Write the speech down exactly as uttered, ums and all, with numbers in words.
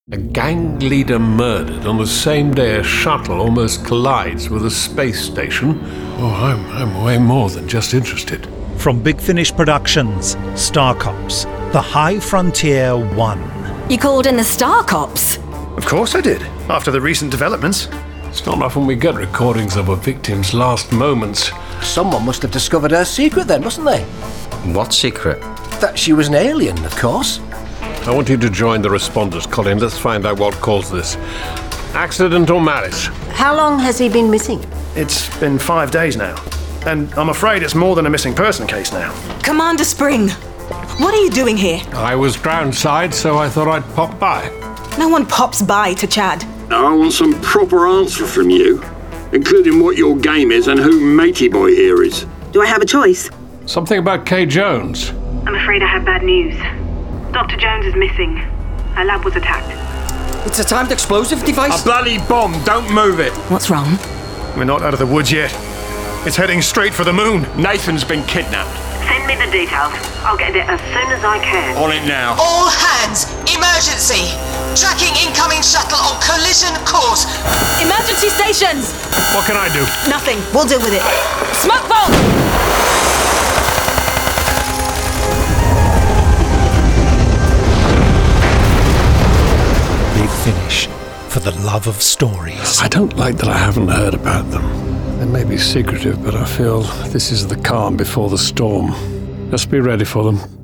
A gang leader murdered on the same day a shuttle almost collides with a space station. Oh, I'm, I'm way more than just interested. From Big Finish Productions, Star Cops, The High Frontier one. You called in the Star Cops? Of course I did, after the recent developments. It's not often we get recordings of a victim's last moments. Someone must have discovered her secret then, mustn't they? What secret? That she was an alien, of course. I want you to join the responders, Colin. Let's find out what caused this. Accident or malice? How long has he been missing? It's been five days now. And I'm afraid it's more than a missing person case now. Commander Spring, what are you doing here? I was groundside, so I thought I'd pop by. No one pops by to Chad. I want some proper answer from you, including what your game is and who Matey Boy here is. Do I have a choice? Something about Kay Jones. I'm afraid I have bad news. Doctor Jones is missing. Her lab was attacked. It's a timed explosive device? A bloody bomb! Don't move it! What's wrong? We're not out of the woods yet. It's heading straight for the moon. Nathan's been kidnapped. Send me the details. I'll get it as soon as I can. On it now. All hands! Emergency! Tracking incoming shuttle on collision course! Emergency stations! What can I do? Nothing. We'll deal with it. Smoke bomb! Big Finish, for the love of stories. I don't like that I haven't heard about them. They may be secretive, but I feel this is the calm before the storm. Let's be ready for them.